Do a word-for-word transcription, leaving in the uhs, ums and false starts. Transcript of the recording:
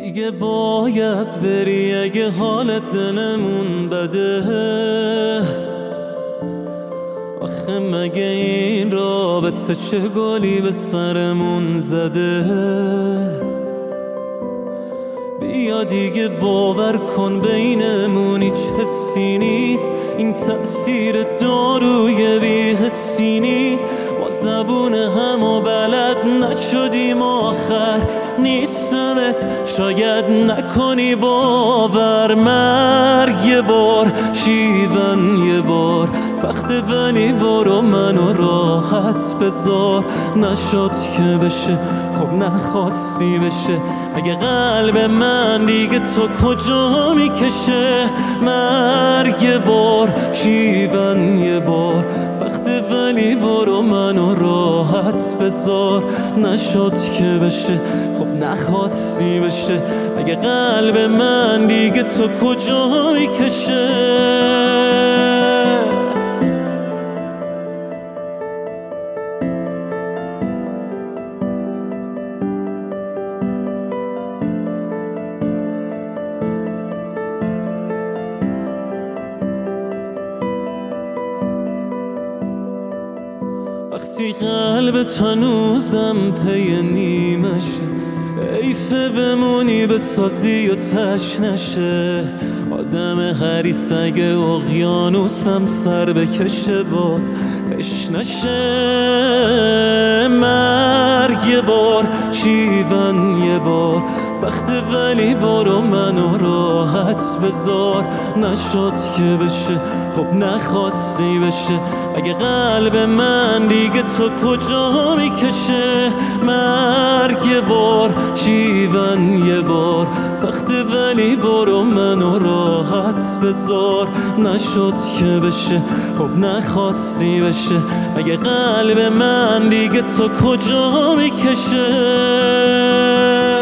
دیگه باید بری اگه حالت دلمون بده. آخه مگه این رابطه چه گلی به سرمون زده؟ بیا دیگه باور کن بینمون هیچ حسی نیست، این تأثیر داروی بی حسی نیست. ما زبون همو بلد نشدیم آخر نیستمت شاید نکنی باور. مرگ یه بار شیون یه بار سخته ولی برو منو راحت بذار. نشد که بشه خب نخواستی بشه، مگه قلب من دیگه تو کجا میکشه؟ مرگ یه بار شیون یه بار سخته ولی برو منو راحت بذار. نشد که بشه خب نخواستی بشه، مگه قلب من دیگه تو کجا میکشه؟ وقتی قلبت هنوزم پی نیمشه، حیفه بمونی بسازی و تش نشه. آدم حریص اگه اقیانوسم سر بکشه باز تش نشه. مرگ یه بار شیون یه بار سخته ولی برو منو راحت بذار. نشد که بشه خب نخواستی بشه، اگه قلب من دیگه تو کجا میکشه؟ مرگ یه بار شیون یه بار سخته ولی برو منو راحت بذار. نشد که بشه خب نخواستی بشه، اگه قلب من دیگه تو کجا میکشه؟